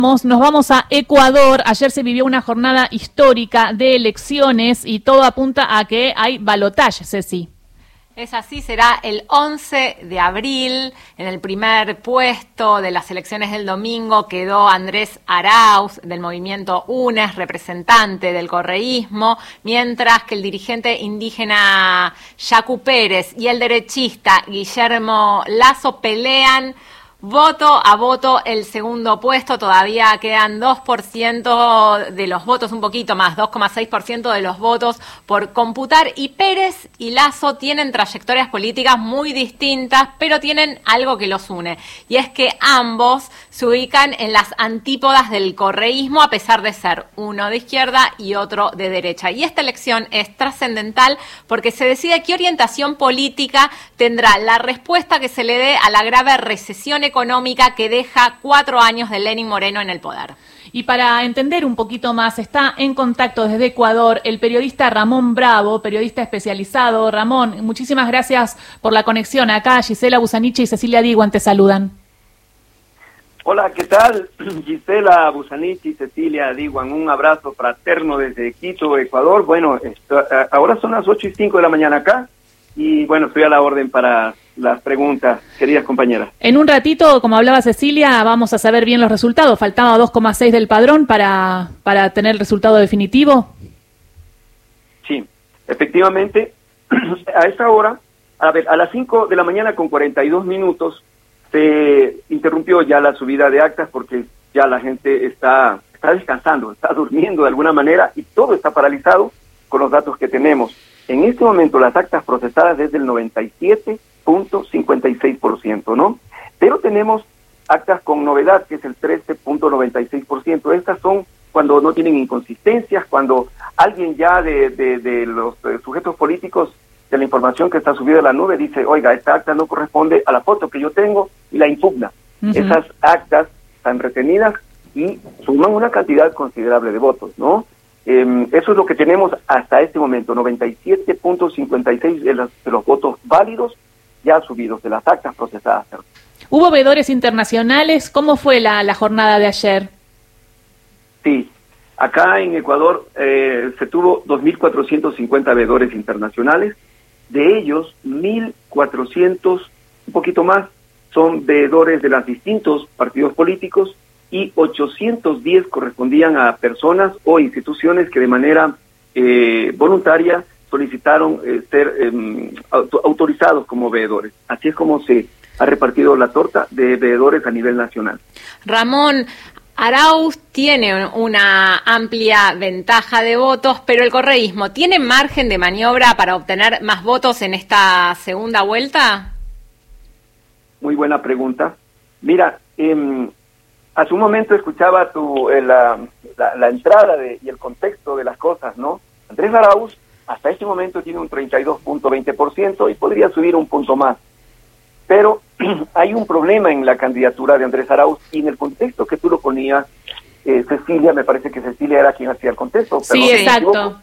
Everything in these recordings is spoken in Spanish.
Nos vamos a Ecuador. Ayer se vivió una jornada histórica de elecciones y todo apunta a que hay balotaje, Ceci. Es así, será el 11 de abril. En el primer puesto de las elecciones del domingo quedó Andrés Arauz, del movimiento UNES, representante del correísmo, mientras que el dirigente indígena Yacu Pérez y el derechista Guillermo Lasso pelean voto a voto el segundo puesto. Todavía quedan 2% de los votos, un poquito más, 2,6% de los votos por computar. Y Pérez y Lasso tienen trayectorias políticas muy distintas, pero tienen algo que los une. Y es que ambos se ubican en las antípodas del correísmo, a pesar de ser uno de izquierda y otro de derecha. Y esta elección es trascendental porque se decide qué orientación política tendrá la respuesta que se le dé a la grave recesión económica que deja 4 años de Lenín Moreno en el poder. Y para entender un poquito más, está en contacto desde Ecuador el periodista Ramón Bravo, periodista especializado. Ramón, muchísimas gracias por la conexión. Acá Gisela Busaniche y Cecilia Diguan te saludan. Hola, ¿qué tal? Gisela Busaniche y Cecilia Diguan, un abrazo fraterno desde Quito, Ecuador. Bueno, ahora son las 8:05 de la mañana acá y bueno, estoy a la orden para las preguntas, queridas compañeras. En un ratito, como hablaba Cecilia, vamos a saber bien los resultados. Faltaba 2,6 del padrón para tener el resultado definitivo. Sí, efectivamente, a esa hora, a las 5 de la mañana con 42 minutos, se interrumpió ya la subida de actas porque ya la gente está descansando, está durmiendo de alguna manera y todo está paralizado con los datos que tenemos. En este momento las actas procesadas es del 97.56%, ¿no? Pero tenemos actas con novedad, que es el 13.96%. Estas son cuando no tienen inconsistencias, cuando alguien ya de los sujetos políticos de la información que está subida a la nube dice, oiga, esta acta no corresponde a la foto que yo tengo y la impugna. Uh-huh. Esas actas están retenidas y suman una cantidad considerable de votos, ¿no? Eso es lo que tenemos hasta este momento, 97.56 de los votos válidos ya subidos, de las actas procesadas. ¿Hubo veedores internacionales? ¿Cómo fue la jornada de ayer? Sí, acá en Ecuador se tuvo 2.450 veedores internacionales, de ellos 1.400, un poquito más, son veedores de los distintos partidos políticos y 810 correspondían a personas o instituciones que de manera voluntaria solicitaron ser autorizados como veedores. Así es como se ha repartido la torta de veedores a nivel nacional. Ramón, Arauz tiene una amplia ventaja de votos, pero el correísmo, ¿tiene margen de maniobra para obtener más votos en esta segunda vuelta? Muy buena pregunta. Mira, hace un momento escuchaba la entrada y el contexto de las cosas, ¿no? Andrés Arauz hasta este momento tiene un 32.20% y podría subir un punto más. Pero hay un problema en la candidatura de Andrés Arauz y en el contexto que tú lo ponías, Cecilia, me parece que Cecilia era quien hacía el contexto. Sí, exacto.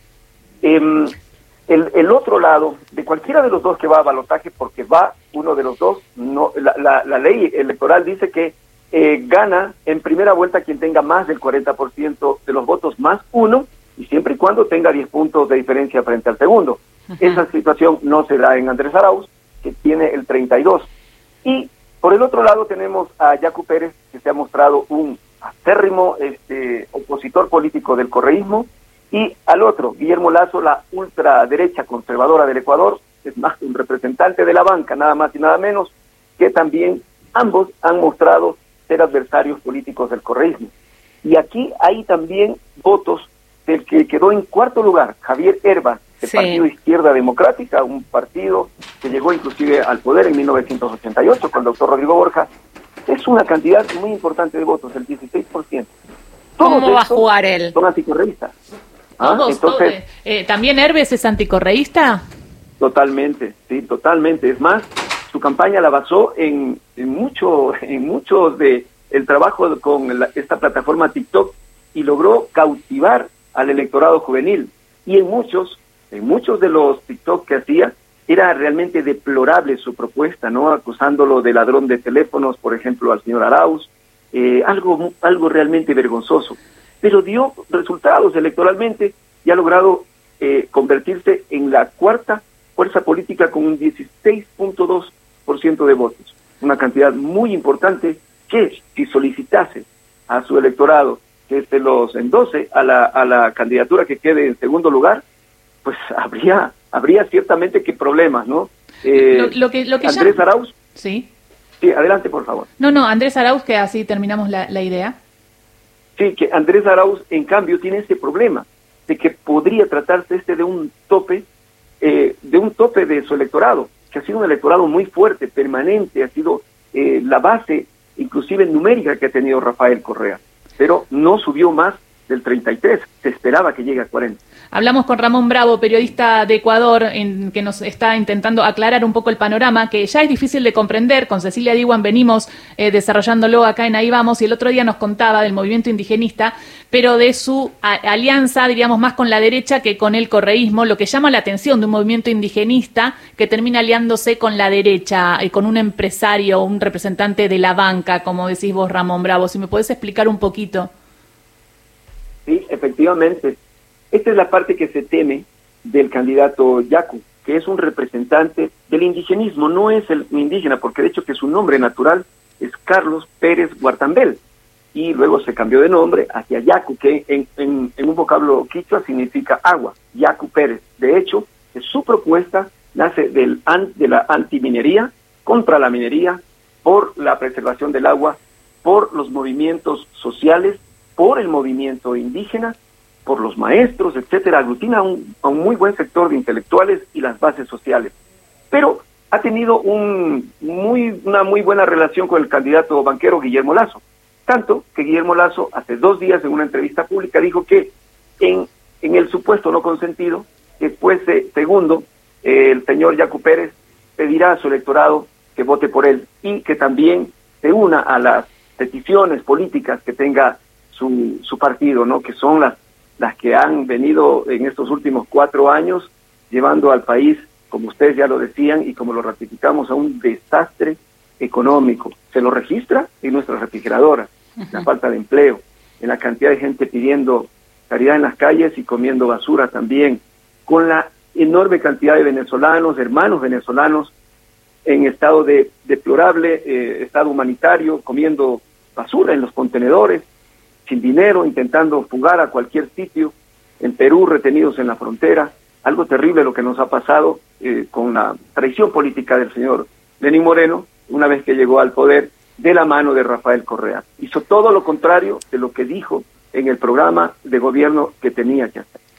El otro lado, de cualquiera de los dos que va a balotaje, porque va uno de los dos, no, la ley electoral dice que gana en primera vuelta quien tenga más del 40% de los votos más uno, y siempre y cuando tenga 10 puntos de diferencia frente al segundo. Uh-huh. Esa situación no se da en Andrés Arauz, que tiene el 32. Y por el otro lado tenemos a Yacu Pérez, que se ha mostrado un acérrimo opositor político del correísmo, y al otro, Guillermo Lasso, la ultraderecha conservadora del Ecuador, es más un representante de la banca, nada más y nada menos, que también ambos han mostrado ser adversarios políticos del correísmo. Y aquí hay también votos del que quedó en cuarto lugar, Javier Herba, del Partido Izquierda Democrática, un partido que llegó inclusive al poder en 1988 con el doctor Rodrigo Borja. Es una cantidad muy importante de votos, el 16%. ¿Cómo va a jugar él? Son anticorreístas. Entonces, ¿también Herbes es anticorreísta? Totalmente, sí, totalmente. Es más, su campaña la basó en muchos de el trabajo con esta plataforma TikTok y logró cautivar al electorado juvenil. Y en muchos de los TikTok que hacía, era realmente deplorable su propuesta, ¿no? Acusándolo de ladrón de teléfonos, por ejemplo, al señor Arauz, algo realmente vergonzoso. Pero dio resultados electoralmente y ha logrado convertirse en la cuarta fuerza política con un 16.2% de votos. Una cantidad muy importante que, si solicitase a su electorado que se los endose a la candidatura que quede en segundo lugar, pues habría ciertamente que problemas, ¿no? Lo que Andrés ya... Arauz. Sí. Sí, adelante, por favor. No, Andrés Arauz, que así terminamos la idea. Sí, que Andrés Arauz, en cambio, tiene este problema de que podría tratarse de un tope de su electorado, que ha sido un electorado muy fuerte, permanente, ha sido la base, inclusive numérica, que ha tenido Rafael Correa, pero no subió más del 33, se esperaba que llegue a 40. Hablamos con Ramón Bravo, periodista de Ecuador, que nos está intentando aclarar un poco el panorama, que ya es difícil de comprender. Con Cecilia Diwan venimos desarrollándolo acá en Ahí Vamos, y el otro día nos contaba del movimiento indigenista, pero de su alianza, diríamos, más con la derecha que con el correísmo, lo que llama la atención de un movimiento indigenista que termina aliándose con la derecha, con un empresario, un representante de la banca, como decís vos, Ramón Bravo. Si me podés explicar un poquito. Sí, efectivamente. Esta es la parte que se teme del candidato Yacu, que es un representante del indigenismo, no es el indígena, porque de hecho que su nombre natural es Carlos Pérez Guartambel, y luego se cambió de nombre hacia Yacu, que en un vocablo quichua significa agua, Yacu Pérez. De hecho, su propuesta nace de la antiminería, contra la minería, por la preservación del agua, por los movimientos sociales, por el movimiento indígena, por los maestros, etcétera. Aglutina a un muy buen sector de intelectuales y las bases sociales. Pero ha tenido una muy buena relación con el candidato banquero Guillermo Lasso. Tanto que Guillermo Lasso hace 2 días en una entrevista pública dijo que en el supuesto no consentido, que fuese segundo, el señor Yacu Pérez pedirá a su electorado que vote por él y que también se una a las peticiones políticas que tenga su partido, ¿no? Que son las que han venido en estos últimos 4 años llevando al país, como ustedes ya lo decían y como lo ratificamos, a un desastre económico. Se lo registra en nuestras refrigeradoras, la falta de empleo, en la cantidad de gente pidiendo caridad en las calles y comiendo basura también, con la enorme cantidad de venezolanos, hermanos venezolanos, en estado de deplorable estado humanitario, comiendo basura en los contenedores, sin dinero, intentando fugar a cualquier sitio, en Perú retenidos en la frontera. Algo terrible lo que nos ha pasado con la traición política del señor Lenín Moreno, una vez que llegó al poder de la mano de Rafael Correa. Hizo todo lo contrario de lo que dijo en el programa de gobierno que tenía que hacer.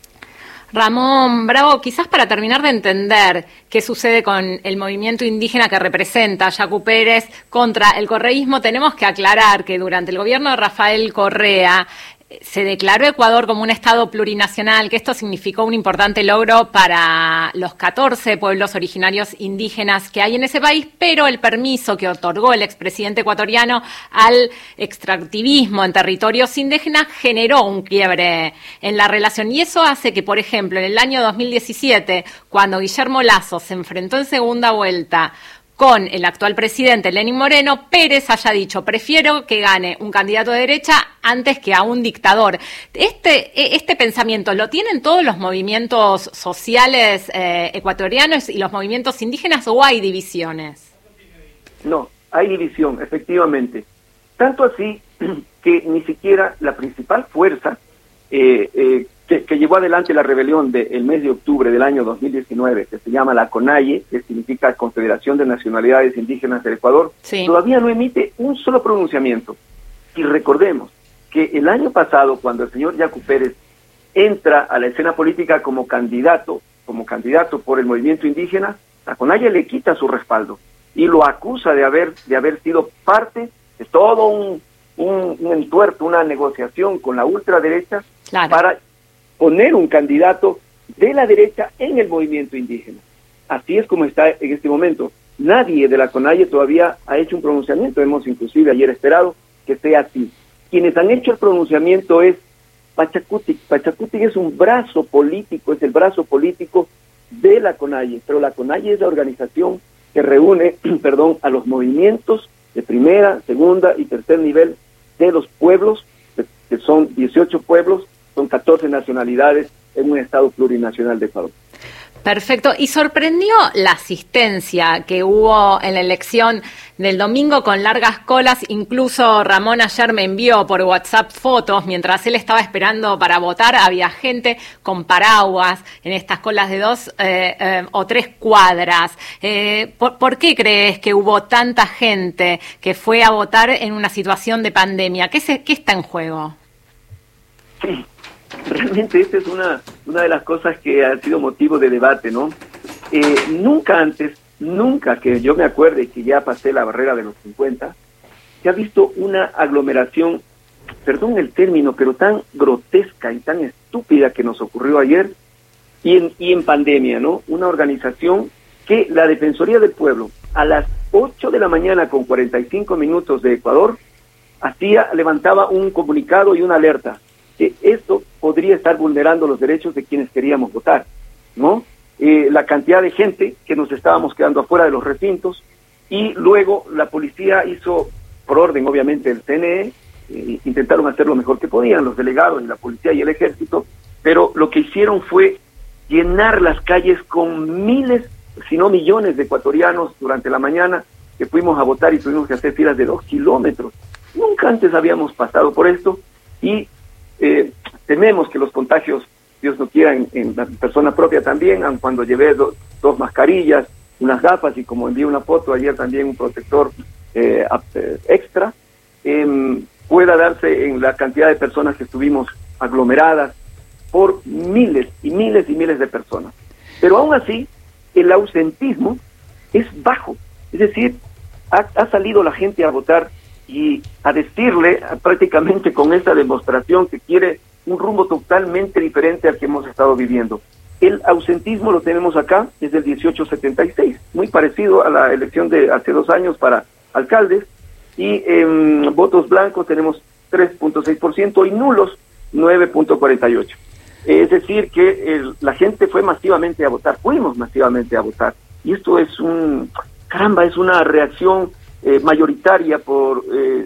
Ramón Bravo, quizás para terminar de entender qué sucede con el movimiento indígena que representa Yacu Pérez contra el correísmo, tenemos que aclarar que durante el gobierno de Rafael Correa se declaró Ecuador como un estado plurinacional, que esto significó un importante logro para los 14 pueblos originarios indígenas que hay en ese país, pero el permiso que otorgó el expresidente ecuatoriano al extractivismo en territorios indígenas generó un quiebre en la relación, y eso hace que, por ejemplo, en el año 2017, cuando Guillermo Lasso se enfrentó en segunda vuelta con el actual presidente Lenín Moreno, Pérez haya dicho: prefiero que gane un candidato de derecha antes que a un dictador. Este pensamiento lo tienen todos los movimientos sociales ecuatorianos y los movimientos indígenas, ¿o hay divisiones? No, hay división, efectivamente. Tanto así que ni siquiera la principal fuerza que llevó adelante la rebelión del mes de octubre del año 2019, que se llama la CONAIE, que significa Confederación de Nacionalidades Indígenas del Ecuador, sí, todavía no emite un solo pronunciamiento. Y recordemos que el año pasado, cuando el señor Yacu Pérez entra a la escena política como candidato por el movimiento indígena, la CONAIE le quita su respaldo y lo acusa de haber sido parte de todo un entuerto, una negociación con la ultraderecha, claro, para poner un candidato de la derecha en el movimiento indígena. Así es como está en este momento. Nadie de la CONAIE todavía ha hecho un pronunciamiento. Hemos inclusive ayer esperado que sea así. Quienes han hecho el pronunciamiento es Pachacutic. Pachacutic es un brazo político, es el brazo político de la CONAIE, pero la CONAIE es la organización que reúne, a los movimientos de primera, segunda y tercer nivel de los pueblos, que son 18 pueblos, son 14 nacionalidades en un estado plurinacional de Ecuador. Perfecto. ¿Y sorprendió la asistencia que hubo en la elección del domingo con largas colas? Incluso Ramón ayer me envió por WhatsApp fotos. Mientras él estaba esperando para votar, había gente con paraguas en estas colas de 2 o 3 cuadras. ¿Por qué crees que hubo tanta gente que fue a votar en una situación de pandemia? ¿Qué está en juego? Sí. Realmente esta es una de las cosas que ha sido motivo de debate, ¿no? Nunca que yo me acuerde que ya pasé la barrera de los 50, se ha visto una aglomeración, perdón el término, pero tan grotesca y tan estúpida que nos ocurrió ayer y en pandemia, ¿no? Una organización que la Defensoría del Pueblo a las 8 de la mañana con 45 minutos de Ecuador levantaba un comunicado y una alerta que esto podría estar vulnerando los derechos de quienes queríamos votar, ¿no? La cantidad de gente que nos estábamos quedando afuera de los recintos, y luego la policía hizo, por orden obviamente del CNE, intentaron hacer lo mejor que podían, los delegados y la policía y el ejército, pero lo que hicieron fue llenar las calles con miles, si no millones de ecuatorianos durante la mañana, que fuimos a votar y tuvimos que hacer filas de 2 kilómetros. Nunca antes habíamos pasado por esto, y tememos que los contagios, Dios no quiera, en la persona propia también, aun cuando llevé dos mascarillas, unas gafas y, como envié una foto ayer, también un protector extra, pueda darse en la cantidad de personas que estuvimos aglomeradas por miles y miles y miles de personas. Pero aún así, el ausentismo es bajo, es decir, ha salido la gente a votar y a decirle prácticamente con esta demostración que quiere un rumbo totalmente diferente al que hemos estado viviendo. El ausentismo lo tenemos acá desde el 1876, muy parecido a la elección de hace 2 años para alcaldes, y votos blancos tenemos 3.6% y nulos 9.48%. Es decir, que la gente fuimos masivamente a votar, y esto es es una reacción mayoritaria por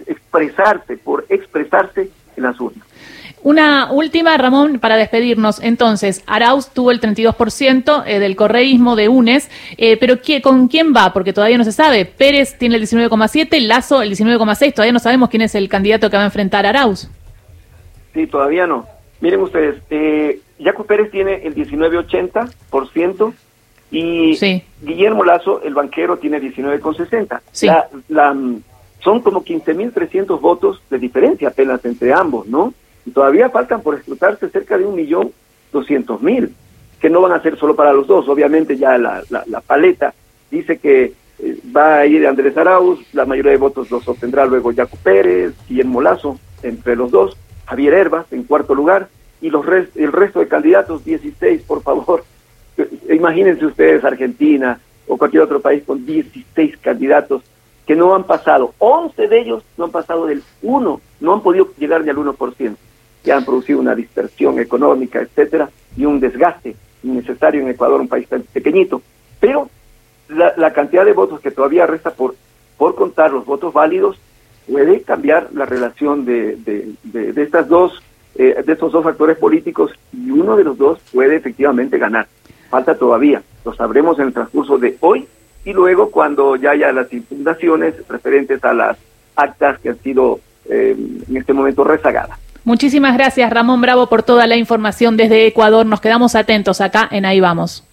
expresarse en las urnas. Una última, Ramón, para despedirnos. Entonces, Arauz tuvo el 32% del correísmo de UNES, pero ¿con quién va? Porque todavía no se sabe. Pérez tiene el 19,7%, Lasso el 19,6%. Todavía no sabemos quién es el candidato que va a enfrentar a Arauz. Sí, todavía no. Miren ustedes, Yacu Pérez tiene el 19,80%, y sí. Guillermo Lasso, el banquero, tiene 19,60%. Sí. Son como 15.300 votos de diferencia apenas entre ambos, ¿no? Y todavía faltan por escrutarse cerca de 1.200.000, que no van a ser solo para los dos. Obviamente ya la paleta dice que va a ir Andrés Arauz, la mayoría de votos los obtendrá luego Yacu Pérez, Guillermo Lasso, entre los dos, Javier Herbas en cuarto lugar, y el resto de candidatos, 16, por favor. Imagínense ustedes Argentina o cualquier otro país con 16 candidatos que no han pasado, 11 de ellos no han pasado del 1%, no han podido llegar ni al 1%, que han producido una dispersión económica, etcétera, y un desgaste innecesario en Ecuador, un país tan pequeñito. Pero la cantidad de votos que todavía resta por contar, los votos válidos, puede cambiar la relación de estos dos factores políticos, y uno de los dos puede efectivamente ganar. Falta todavía, lo sabremos en el transcurso de hoy, y luego cuando ya haya las impugnaciones referentes a las actas que han sido en este momento rezagadas. Muchísimas gracias, Ramón Bravo, por toda la información desde Ecuador. Nos quedamos atentos acá en Ahí Vamos.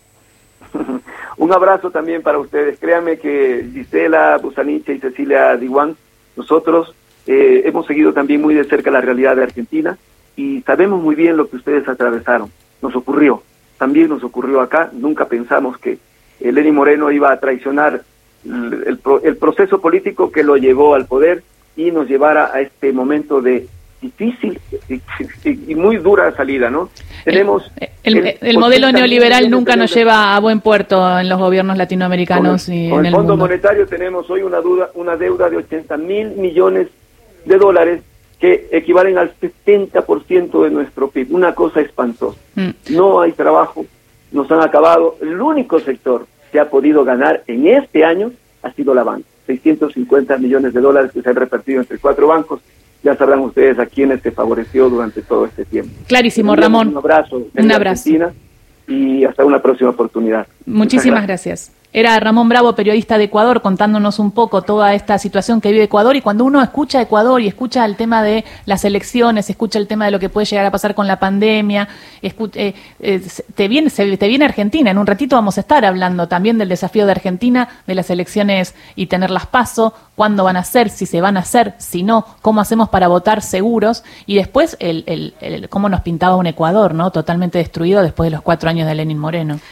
Un abrazo también para ustedes. Créanme que Gisela Busaniche y Cecilia Diwan, nosotros hemos seguido también muy de cerca la realidad de Argentina y sabemos muy bien lo que ustedes atravesaron. Nos ocurrió, también nos ocurrió acá. Nunca pensamos que Lenín Moreno iba a traicionar el proceso político que lo llevó al poder y nos llevara a este momento de difícil y muy dura salida, ¿no? Tenemos el modelo neoliberal nunca nos lleva a buen puerto en los gobiernos latinoamericanos con y en el Fondo mundo. Monetario tenemos hoy una deuda de 80.000 millones de dólares que equivalen al 70% de nuestro PIB, una cosa espantosa. No hay trabajo, nos han acabado. El único sector que ha podido ganar en este año ha sido la banca. 650 millones de dólares que se han repartido entre 4 bancos. Ya sabrán ustedes a quienes se favoreció durante todo este tiempo. Clarísimo, Ramón. Un abrazo. Un abrazo. Argentina, y hasta una próxima oportunidad. Muchísimas gracias. Era Ramón Bravo, periodista de Ecuador, contándonos un poco toda esta situación que vive Ecuador. Y cuando uno escucha Ecuador y escucha el tema de las elecciones, escucha el tema de lo que puede llegar a pasar con la pandemia, te viene Argentina. En un ratito vamos a estar hablando también del desafío de Argentina, de las elecciones y tenerlas paso, cuándo van a ser, si se van a hacer, si no, cómo hacemos para votar seguros. Y después cómo nos pintaba un Ecuador, ¿no? Totalmente destruido después de los 4 años de Lenín Moreno.